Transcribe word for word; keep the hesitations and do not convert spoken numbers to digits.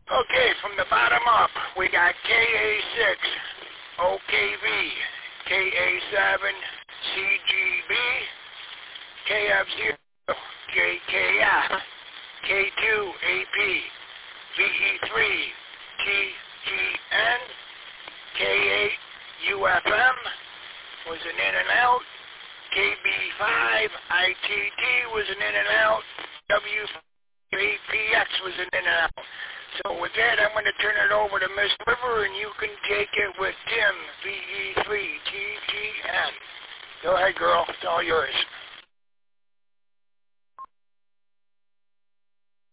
Okay, from the bottom up, we got K A six, O K V, K A seven, C G B, K F zero, J K F, K two, A P, V E three, T G N, K eight, U F M, was an in and out, K B five, I T T was an in and out, W A P X was an in and out. So with that, I'm going to turn it over to Miss River, and you can take it with Tim, V E three, T G N. Go ahead, girl. It's all yours.